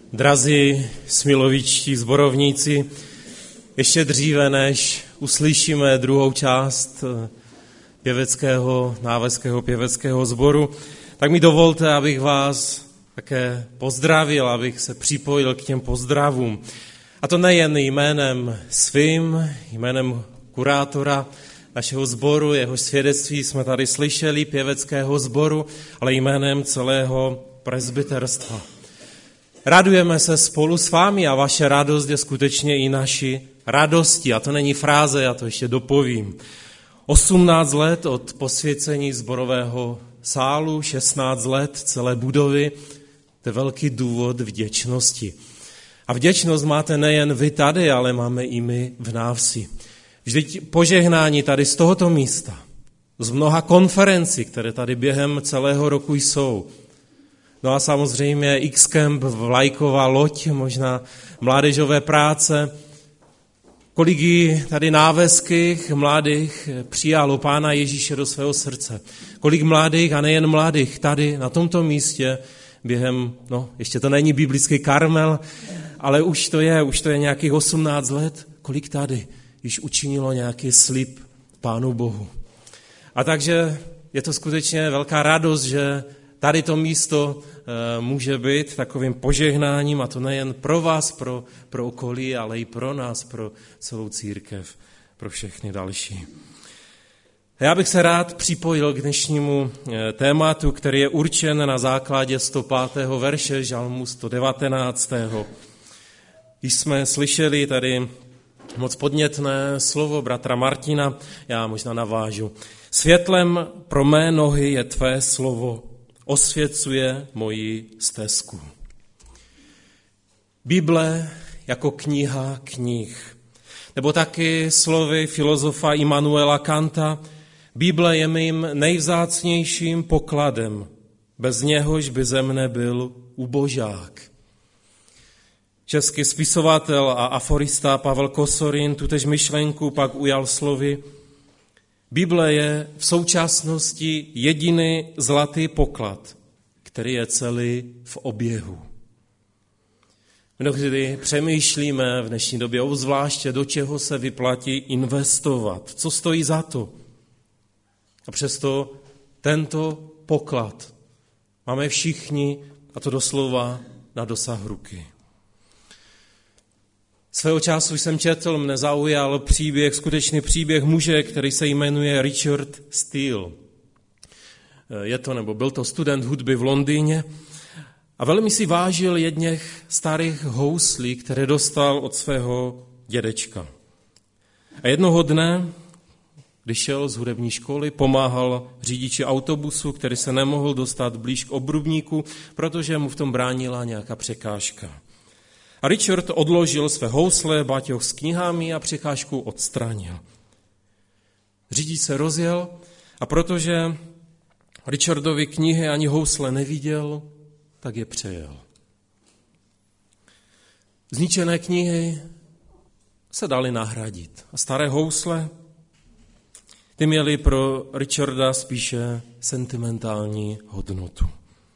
Drazí smilovičtí zborovníci, ještě dříve, než uslyšíme druhou část návěského pěveckého sboru, tak mi dovolte, abych vás také pozdravil, abych se připojil k těm pozdravům. A to nejen jménem svým, jménem kurátora našeho sboru, jehož svědectví jsme tady slyšeli, pěveckého sboru, ale jménem celého presbyterstva. Radujeme se spolu s vámi a vaše radost je skutečně i naší radostí. A to není fráze, já to ještě dopovím. 18 let od posvěcení sborového sálu, 16 let celé budovy, to je velký důvod vděčnosti. A vděčnost máte nejen vy tady, ale máme i my v návsi. Vždyť požehnání tady z tohoto místa, z mnoha konferencí, které tady během celého roku jsou. No a samozřejmě X-Camp, vlajková loď, možná mládežové práce. Kolik tady návěských mladých přijalo Pána Ježíše do svého srdce. Kolik mladých a nejen mladých tady na tomto místě během, ještě to není biblický Karmel, ale už to je nějakých 18 let, kolik tady již učinilo nějaký slib Pánu Bohu. A takže je to skutečně velká radost, že tady to místo může být takovým požehnáním, a to nejen pro vás, pro okolí, ale i pro nás, pro celou církev, pro všechny další. Já bych se rád připojil k dnešnímu tématu, který je určen na základě 105. verše Žalmu 119. Když jsme slyšeli tady moc podnětné slovo bratra Martina, já možná navážu. Světlem pro mé nohy je tvé slovo, osvěcuje moji stezku. Bible jako kniha knih. Nebo taky slovy filozofa Immanuela Kanta, Bible je mým nejvzácnějším pokladem, bez něhož by ze mne byl ubožák. Český spisovatel a aforista Pavel Kosorin tutéž myšlenku pak ujal slovy: Bible je v současnosti jediný zlatý poklad, který je celý v oběhu. Mnohdy přemýšlíme v dnešní době obzvláště, do čeho se vyplatí investovat, co stojí za to. A přesto tento poklad máme všichni, a to doslova na dosah ruky. Svého času jsem četl, mne zaujal skutečný příběh muže, který se jmenuje Richard Steele. Byl to student hudby v Londýně a velmi si vážil jedněch starých houslí, které dostal od svého dědečka. A jednoho dne, když šel z hudební školy, pomáhal řidiči autobusu, který se nemohl dostat blíž k obrubníku, protože mu v tom bránila nějaká překážka. A Richard odložil své housle, báťoch s knihami a překážku odstranil. Řidič se rozjel a protože Richardovi knihy ani housle neviděl, tak je přejel. Zničené knihy se daly nahradit a staré housle, ty měly pro Richarda spíše sentimentální hodnotu.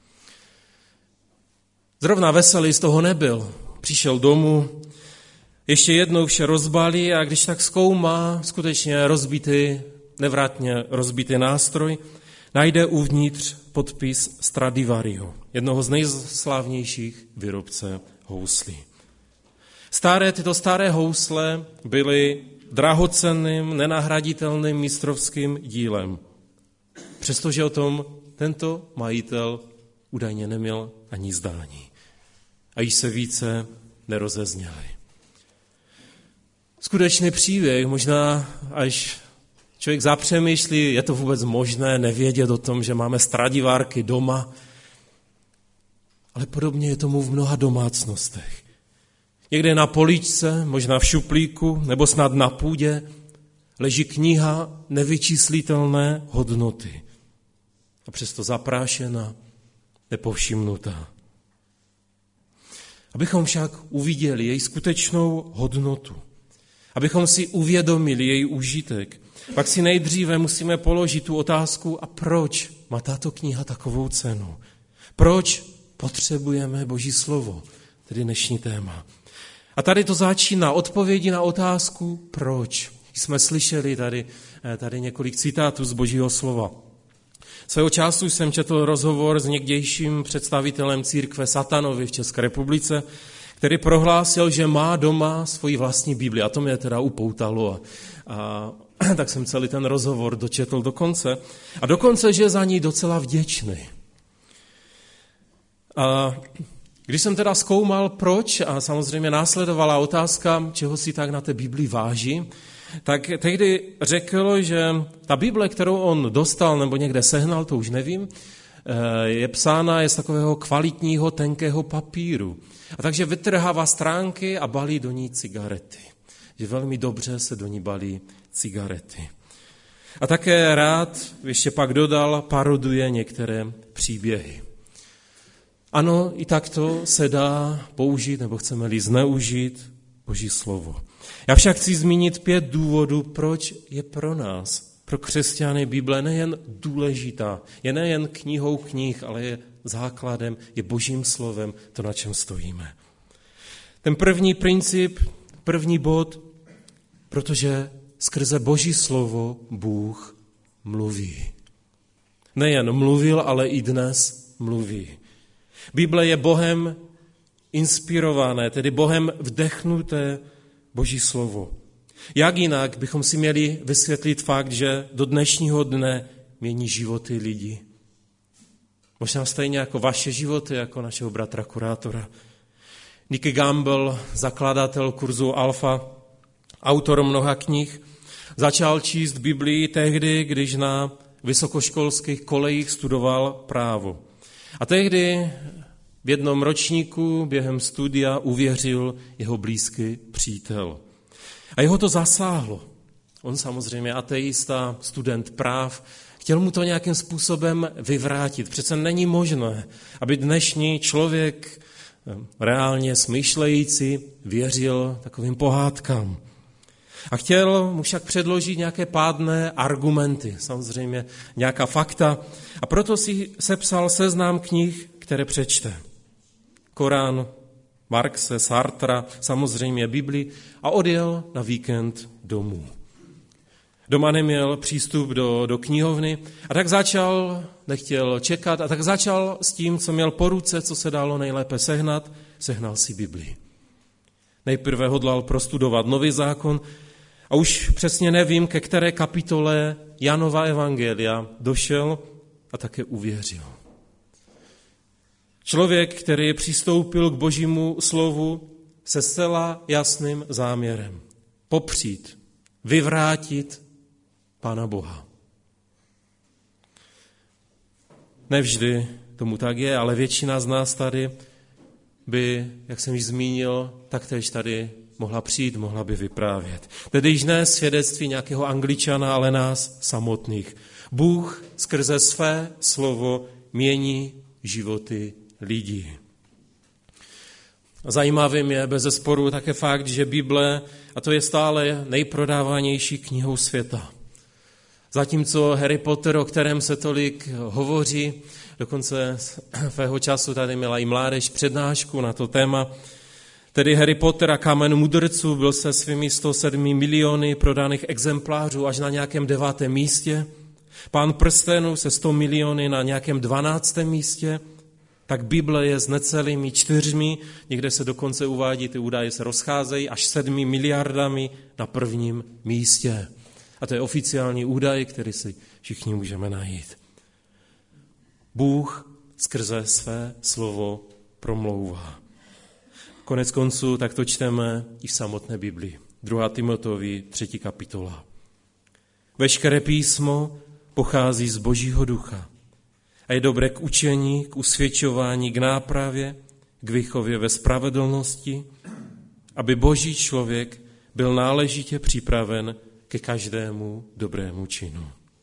Zrovna veselý z toho nebyl. Přišel domů, ještě jednou vše rozbalí a když tak zkoumá skutečně nevratně rozbitý nástroj, najde uvnitř podpis Stradivariho, jednoho z nejslavnějších výrobce houslí. Tyto staré housle byly drahocenným, nenahraditelným mistrovským dílem, přestože o tom tento majitel údajně neměl ani zdání. A již se více nerozezněli. Skutečný příběh, možná až člověk zapřemýšlí, je to vůbec možné nevědět o tom, že máme Stradivárky doma, ale podobně je tomu v mnoha domácnostech. Někde na poličce, možná v šuplíku, nebo snad na půdě, leží kniha nevyčíslitelné hodnoty. A přesto zaprášená, nepovšimnutá. Abychom však uviděli její skutečnou hodnotu, abychom si uvědomili její užitek, pak si nejdříve musíme položit tu otázku, a proč má tato kniha takovou cenu? Proč potřebujeme Boží slovo? tedy dnešní téma. A tady to začíná odpovědi na otázku proč. Jsme slyšeli tady několik citátů z Božího slova. Svého času jsem četl rozhovor s někdejším představitelem církve Satanovy v České republice, který prohlásil, že má doma svoji vlastní Bibli. A to mě teda upoutalo. A tak jsem celý ten rozhovor dočetl do konce. A dokonce, že je za ní docela vděčný. A když jsem teda zkoumal proč, a samozřejmě následovala otázka, čeho si tak na té Bibli váží, tak tehdy řekl, že ta Bible, kterou on dostal nebo někde sehnal, to už nevím, je psána z takového kvalitního, tenkého papíru. A takže vytrhává stránky a balí do ní cigarety. Že velmi dobře se do ní balí cigarety. A také rád, ještě pak dodal, paroduje některé příběhy. Ano, i takto se dá použít, nebo chceme-li zneužít Boží slovo. Já však chci zmínit 5 důvodů, proč je pro nás, pro křesťany Bible nejen důležitá, je nejen knihou knih, ale je základem, je Božím slovem, to, na čem stojíme. Ten první princip, první bod, protože skrze Boží slovo Bůh mluví. Nejen mluvil, ale i dnes mluví. Bible je Bohem inspirované, tedy Bohem vdechnuté Boží slovo. Jak jinak bychom si měli vysvětlit fakt, že do dnešního dne mění životy lidí? Možná stejně jako vaše životy, jako našeho bratra kurátora. Nicky Gamble, zakladatel kurzu Alfa, autor mnoha knih, začal číst Biblii tehdy, když na vysokoškolských kolejích studoval právo. A tehdy v jednom ročníku během studia uvěřil jeho blízký přítel. A jeho to zasáhlo. On samozřejmě ateista, student práv, chtěl mu to nějakým způsobem vyvrátit. Přece není možné, aby dnešní člověk reálně smýšlející věřil takovým pohádkám. A chtěl mu však předložit nějaké pádné argumenty, samozřejmě nějaká fakta. A proto si sepsal seznam knih, které přečte. Korán, Marxe, Sartra, samozřejmě Bibli a odjel na víkend domů. Doma neměl přístup do knihovny a tak začal, nechtěl čekat, a tak začal s tím, co měl po ruce, co se dalo nejlépe sehnat, sehnal si Bibli. Nejprve hodlal prostudovat Nový zákon a už přesně nevím, ke které kapitole Janova evangelia došel a také uvěřil. Člověk, který přistoupil k Božímu slovu se zcela jasným záměrem. Popřít, vyvrátit Pána Boha. Nevždy tomu tak je, ale většina z nás tady by, jak jsem již zmínil, taktéž tady mohla přijít, mohla by vyprávět. Tedy již ne svědectví nějakého Angličana, ale nás samotných. Bůh skrze své slovo mění životy lidí. Zajímavým je bezesporu také fakt, že Bible, a to je stále nejprodávanější knihou světa. Zatímco Harry Potter, o kterém se tolik hovoří, dokonce svého času tady měla i mládež přednášku na to téma, tedy Harry Potter a Kámen mudrců byl se svými 107 miliony prodaných exemplářů až na nějakém 9. místě, Pán prstenů se 100 miliony na nějakém 12. místě, tak Bible je s necelými 4, někde se dokonce uvádí, ty údaje se rozcházejí, až 7 miliardami na 1. místě. A to je oficiální údaj, který si všichni můžeme najít. Bůh skrze své slovo promlouvá. Konec konců tak to čteme i v samotné Biblii. 2. Timoteovi 3. kapitola. Veškeré písmo pochází z Božího ducha a je dobré k učení, k usvědčování, k nápravě, k výchově ve spravedlnosti, aby Boží člověk byl náležitě připraven ke každému dobrému činu.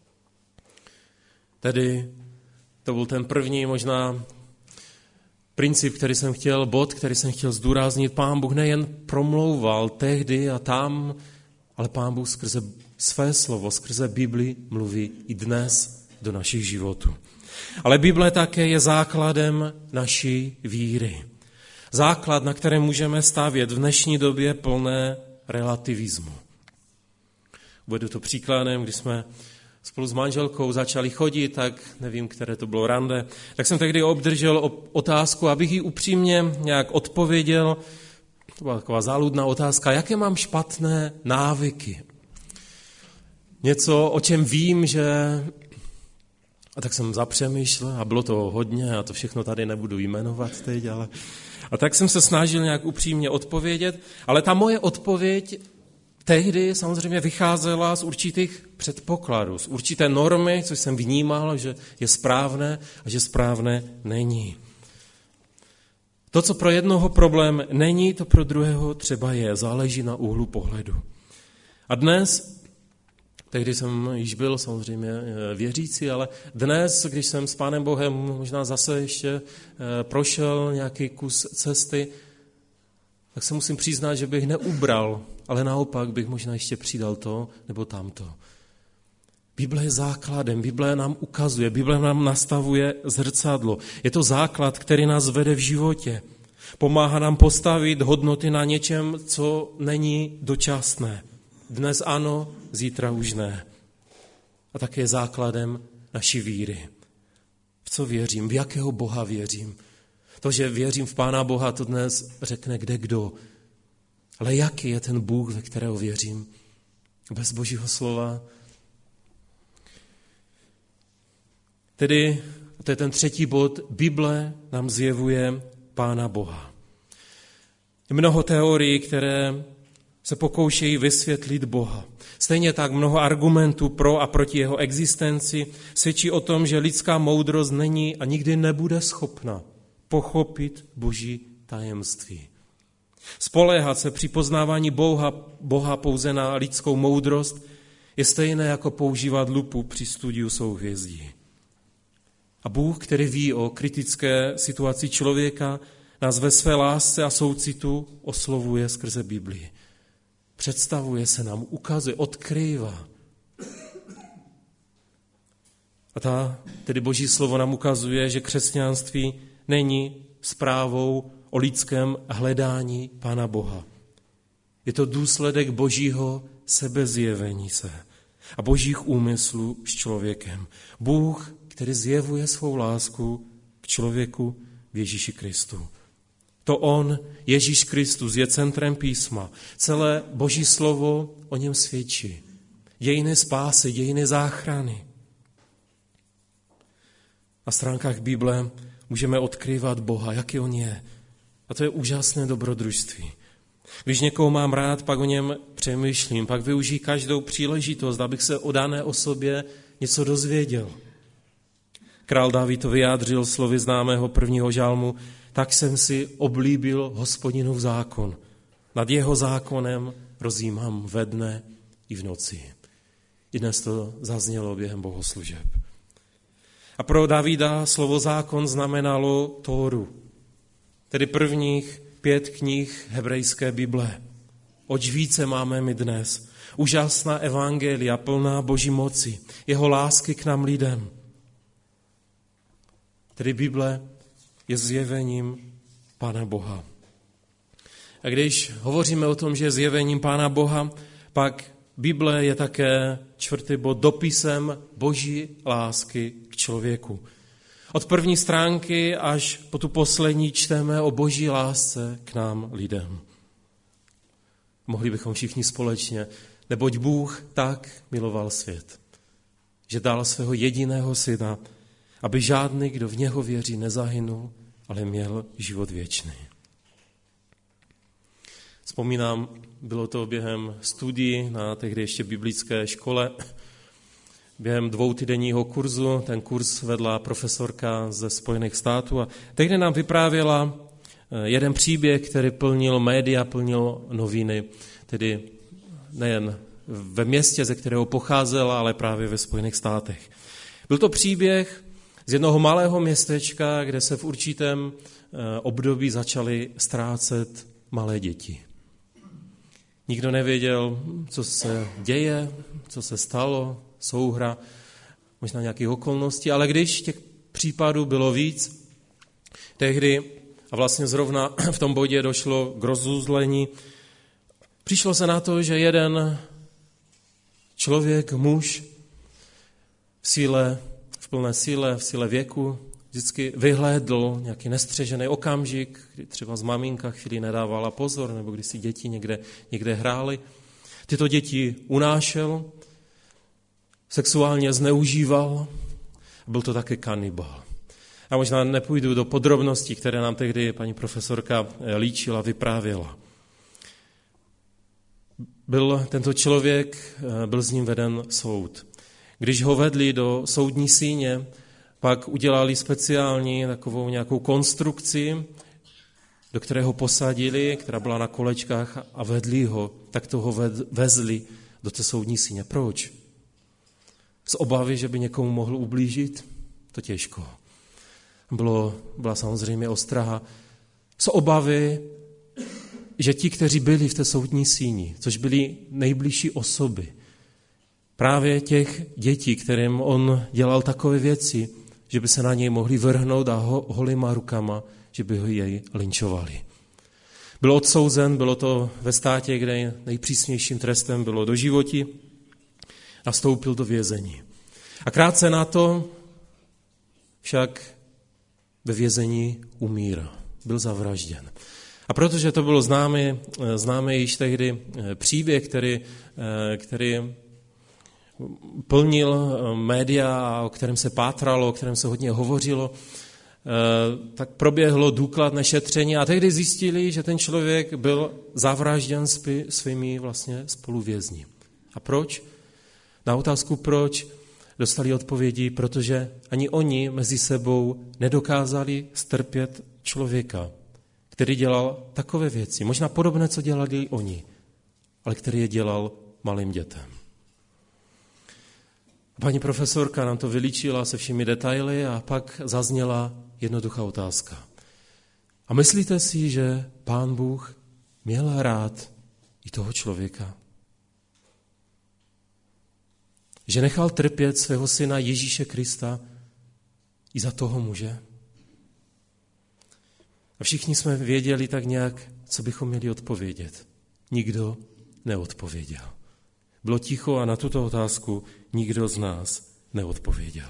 Tedy to byl ten první možná princip, který jsem chtěl zdůraznit. Pán Bůh nejen promlouval tehdy a tam, ale Pán Bůh skrze své slovo, skrze Bibli mluví i dnes do našich životů. Ale Bible také je základem naší víry. Základ, na kterém můžeme stavět v dnešní době plné relativismu. Uvedu to příkladem, když jsme spolu s manželkou začali chodit, tak nevím, které to bylo rande, tak jsem tehdy obdržel otázku, abych jí upřímně nějak odpověděl. To byla taková záludná otázka, jaké mám špatné návyky. Něco, o čem vím, že... A tak jsem zapřemýšlel a bylo to hodně a to všechno tady nebudu jmenovat teď, ale... A tak jsem se snažil nějak upřímně odpovědět, ale ta moje odpověď tehdy samozřejmě vycházela z určitých předpokladů, z určité normy, což jsem vnímal, že je správné a že správné není. To, co pro jednoho problém není, to pro druhého třeba je, záleží na úhlu pohledu. A dnes, tehdy jsem již byl samozřejmě věřící, ale dnes, když jsem s Pánem Bohem možná zase ještě prošel nějaký kus cesty, tak se musím přiznat, že bych neubral, ale naopak bych možná ještě přidal to nebo tamto. Bible je základem, Bible nám ukazuje, Bible nám nastavuje zrcadlo. Je to základ, který nás vede v životě. Pomáhá nám postavit hodnoty na něčem, co není dočasné. Dnes ano, zítra už ne. A také je základem naší víry. V co věřím, v jakého Boha věřím. To, že věřím v Pána Boha, to dnes řekne kdekdo. Ale jaký je ten Bůh, ve kterého věřím? Bez Božího slova. Tedy, to je ten třetí bod, Bible nám zjevuje Pána Boha. Je mnoho teorií, které se pokoušejí vysvětlit Boha. Stejně tak mnoho argumentů pro a proti jeho existenci svědčí o tom, že lidská moudrost není a nikdy nebude schopna pochopit Boží tajemství. Spoléhat se při poznávání Boha pouze na lidskou moudrost je stejné jako používat lupu při studiu souhvězdí. A Bůh, který ví o kritické situaci člověka, nás ve své lásce a soucitu oslovuje skrze Biblii. Představuje se nám, ukazuje, odkrývá. A tedy Boží slovo nám ukazuje, že křesťanství není zprávou o lidském hledání Pána Boha. Je to důsledek Božího sebezjevení se a Božích úmyslů s člověkem. Bůh, který zjevuje svou lásku k člověku v Ježíši Kristu. To on, Ježíš Kristus, je centrem písma. Celé Boží slovo o něm svědčí. Dějiny spásy, dějiny záchrany. Na stránkách Bible můžeme odkryvat Boha, jaký on je. A to je úžasné dobrodružství. Když někoho mám rád, pak o něm přemýšlím, pak využiji každou příležitost, abych se o dané osobě něco dozvěděl. Král Dávid to vyjádřil slovy známého prvního žalmu, tak jsem si oblíbil Hospodinův zákon. Nad jeho zákonem rozjímám ve dne i v noci. I dnes to zaznělo během bohoslužeb. A pro Davida slovo zákon znamenalo Tóru, tedy prvních 5 knih hebrejské Bible. Oč více máme my dnes. Úžasná evangelia plná Boží moci, jeho lásky k nám lidem. Tedy Bible je zjevením Pána Boha. A když hovoříme o tom, že je zjevením Pána Boha, pak Bible je také 4. bod dopisem Boží lásky k člověku. Od první stránky až po tu poslední čteme o Boží lásce k nám lidem. Mohli bychom všichni společně, neboť Bůh tak miloval svět, že dal svého jediného syna, aby žádný, kdo v něho věří, nezahynul, ale měl život věčný. Vzpomínám, bylo to během studií na tehdy ještě biblické škole, během 2týdenního kurzu, ten kurz vedla profesorka ze Spojených států a tehdy nám vyprávěla jeden příběh, který plnil média, plnil noviny, tedy nejen ve městě, ze kterého pocházela, ale právě ve Spojených státech. Byl to příběh z jednoho malého městečka, kde se v určitém období začaly ztrácet malé děti. Nikdo nevěděl, co se děje, co se stalo, souhra, možná nějakých okolností, ale když těch případů bylo víc, tehdy a vlastně zrovna v tom bodě došlo k rozuzlení. Přišlo se na to, že jeden člověk, muž v plné síle, v síle věku, vždycky vyhlédl nějaký nestřežený okamžik, kdy třeba z maminka chvíli nedávala pozor, nebo když si děti někde hrály. Tyto děti unášel, sexuálně zneužíval, byl to také kanibal. Já možná nepůjdu do podrobností, které nám tehdy paní profesorka líčila, vyprávěla. Tento člověk, byl s ním veden soud. Když ho vedli do soudní síně, pak udělali speciální takovou nějakou konstrukci, do kterého posadili, která byla na kolečkách a vedli ho, tak toho vezli do té soudní síně. Proč? Z obavy, že by někomu mohl ublížit? To těžko. Byla samozřejmě ostraha. Z obavy, že ti, kteří byli v té soudní síni, což byli nejbližší osoby, právě těch dětí, kterým on dělal takové věci, že by se na něj mohli vrhnout a holýma rukama, že by ho jej lynčovali. Byl odsouzen, bylo to ve státě, kde nejpřísnějším trestem bylo doživotí a vstoupil do vězení. A krátce na to však ve vězení umírá. Byl zavražděn. A protože to bylo známý již tehdy příběh, který plnil média, o kterém se pátralo, o kterém se hodně hovořilo, tak proběhlo důkladné šetření a tehdy zjistili, že ten člověk byl zavražděn svými vlastně spoluvězni. A proč? Na otázku proč dostali odpovědi, protože ani oni mezi sebou nedokázali strpět člověka, který dělal takové věci, možná podobné, co dělali oni, ale který je dělal malým dětem. Paní profesorka nám to vylíčila se všemi detaily a pak zazněla jednoduchá otázka. A myslíte si, že Pán Bůh měl rád i toho člověka? Že nechal trpět svého syna Ježíše Krista i za toho muže? A všichni jsme věděli tak nějak, co bychom měli odpovědět. Nikdo neodpověděl. Bylo ticho a na tuto otázku nikdo z nás neodpověděl.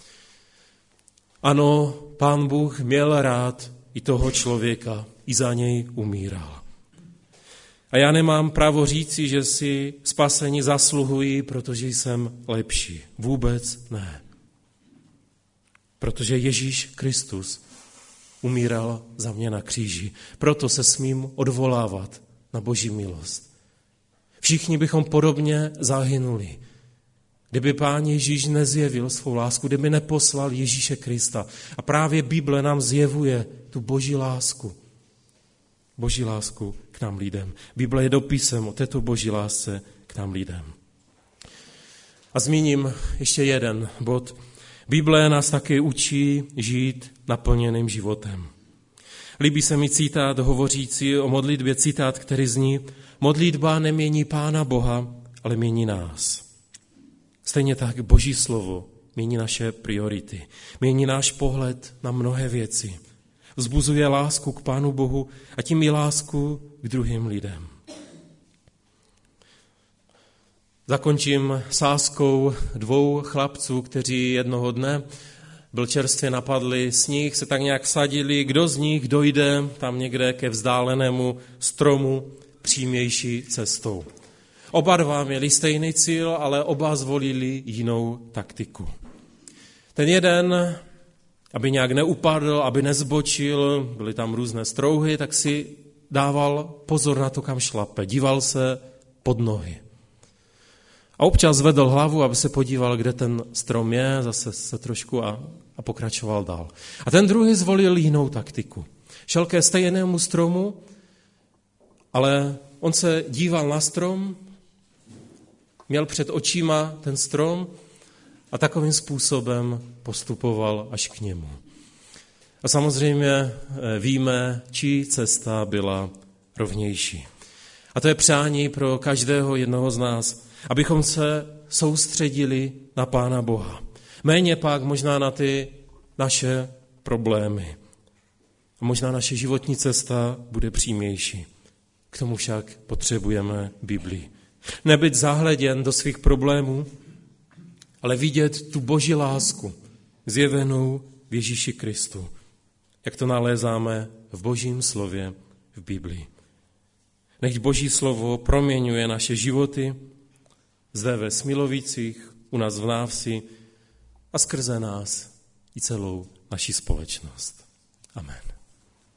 Ano, Pán Bůh měl rád i toho člověka, i za něj umíral. A já nemám právo říci, že si spasení zasluhuji, protože jsem lepší. Vůbec ne. Protože Ježíš Kristus umíral za mě na kříži. Proto se smím odvolávat na Boží milost. Všichni bychom podobně zahynuli, kdyby Pán Ježíš nezjevil svou lásku, kdyby neposlal Ježíše Krista. A právě Bible nám zjevuje tu Boží lásku. Boží lásku k nám lidem. Bible je dopisem o této Boží lásce k nám lidem. A zmíním ještě jeden bod. Bible nás také učí žít naplněným životem. Líbí se mi citát hovořící o modlitbě, citát, který zní: modlitba nemění Pána Boha, ale mění nás. Stejně tak Boží slovo mění naše priority, mění náš pohled na mnohé věci. Vzbuzuje lásku k Pánu Bohu a tím i lásku k druhým lidem. Zakončím sázkou dvou chlapců, kteří jednoho dne byl čerstvě napadli sníh, se tak nějak sadili, kdo z nich dojde tam někde ke vzdálenému stromu přímější cestou. Oba dva měli stejný cíl, ale oba zvolili jinou taktiku. Ten jeden, aby nějak neupadl, aby nezbočil, byly tam různé strouhy, tak si dával pozor na to, kam šlape, díval se pod nohy. A občas zvedl hlavu, aby se podíval, kde ten strom je, zase se trošku a pokračoval dál. A ten druhý zvolil jinou taktiku. Šel ke stejnému stromu, ale on se díval na strom, měl před očima ten strom a takovým způsobem postupoval až k němu. A samozřejmě víme, čí cesta byla rovnější. A to je přání pro každého jednoho z nás, abychom se soustředili na Pána Boha. Méně pak možná na ty naše problémy. A možná naše životní cesta bude přímější. K tomu však potřebujeme Biblii. Nebyt zahleděn do svých problémů, ale vidět tu Boží lásku zjevenou v Ježíši Kristu. Jak to nalézáme v Božím slově v Biblii. Nechť Boží slovo proměňuje naše životy zde ve Smilovicích, u nás v Návsi a skrze nás i celou naši společnost. Amen.